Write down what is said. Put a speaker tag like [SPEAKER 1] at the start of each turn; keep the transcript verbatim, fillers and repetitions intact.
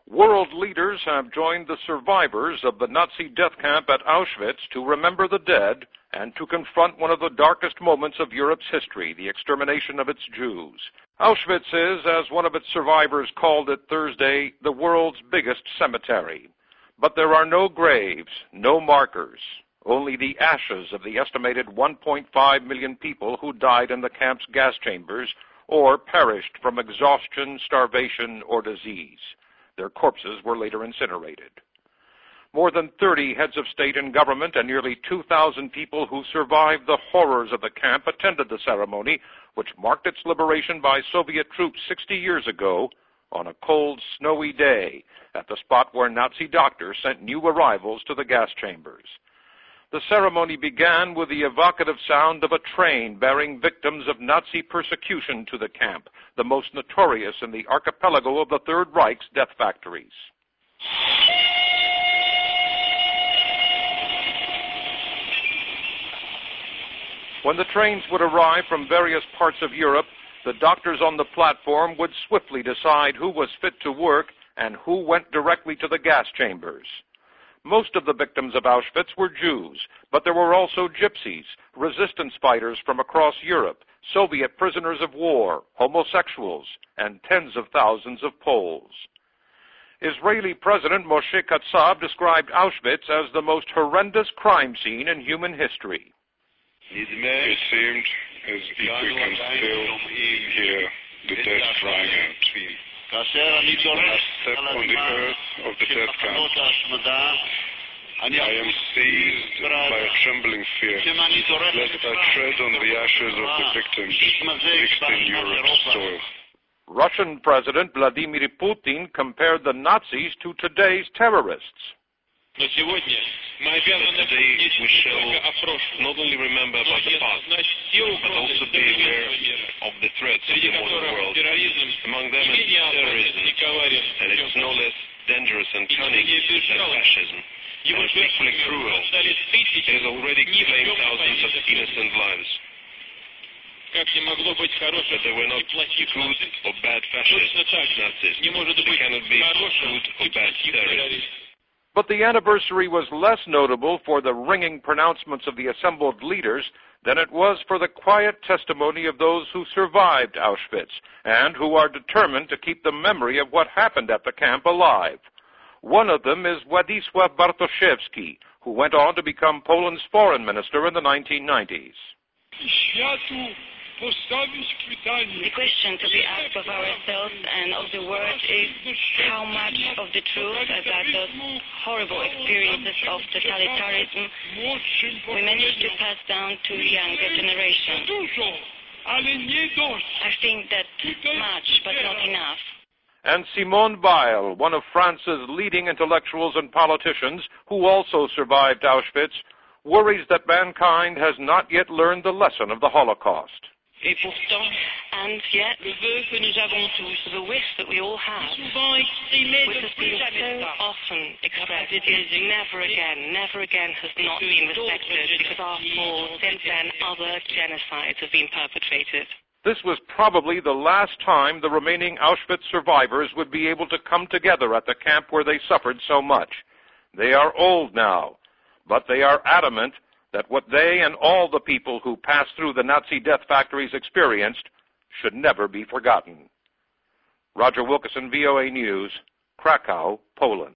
[SPEAKER 1] World leaders have joined the survivors of the Nazi death camp at Auschwitz to remember the dead and to confront one of the darkest moments of Europe's history, the extermination of its Jews. Auschwitz is, as one of its survivors called it Thursday, the world's biggest cemetery. But there are no graves, no markers, only the ashes of the estimated one point five million people who died in the camp's gas chambers or perished from exhaustion, starvation, or disease. Their corpses were later incinerated. More than thirty heads of state and government and nearly two thousand people who survived the horrors of the camp attended the ceremony, which marked its liberation by Soviet troops sixty years ago on a cold, snowy day at the spot where Nazi doctors sent new arrivals to the gas chambers. The ceremony began with the evocative sound of a train bearing victims of Nazi persecution to the camp, the most notorious in the archipelago of the Third Reich's death factories. When the trains would arrive from various parts of Europe, the doctors on the platform would swiftly decide who was fit to work and who went directly to the gas chambers. Most of the victims of Auschwitz were Jews, but there were also gypsies, resistance fighters from across Europe, Soviet prisoners of war, homosexuals, and tens of thousands of Poles. Israeli President Moshe Katsav described Auschwitz as the most horrendous crime scene in human history.
[SPEAKER 2] It seemed as if we can still hear the death crying out. When I step on the earth of the death camp, I am seized by a trembling fear, lest I tread on the ashes of the victims mixed in Europe's soil.
[SPEAKER 1] Russian President Vladimir Putin compared the Nazis to today's terrorists.
[SPEAKER 3] Today we shall not only remember about the past, but also be aware of the threats of the modern world. Among them is terrorism, and it's no less dangerous and cunning than fascism. And it's equally cruel. It has already claimed thousands of innocent lives. But they were not good or bad fascists, Nazis. They cannot be good or bad terrorists.
[SPEAKER 1] But the anniversary was less notable for the ringing pronouncements of the assembled leaders than it was for the quiet testimony of those who survived Auschwitz and who are determined to keep the memory of what happened at the camp alive. One of them is Władysław Bartoszewski, who went on to become Poland's foreign minister in the nineteen nineties.
[SPEAKER 4] The question to be asked of ourselves and of the world is how much of the truth about those horrible experiences of totalitarianism we managed to pass down to younger generations. I think that much, but not enough.
[SPEAKER 1] And Simone Weil, one of France's leading intellectuals and politicians who also survived Auschwitz, worries that mankind has not yet learned the lesson of the Holocaust.
[SPEAKER 4] Et pourtant, and yet, le vœu que nous avons tous, the wish that we all have, which has been so often expressed, is never again, never again has not been respected, because after all, since then, other genocides have been perpetrated.
[SPEAKER 1] This was probably the last time the remaining Auschwitz survivors would be able to come together at the camp where they suffered so much. They are old now, but they are adamant that what they and all the people who passed through the Nazi death factories experienced should never be forgotten. Roger Wilkerson, V O A News, Krakow, Poland.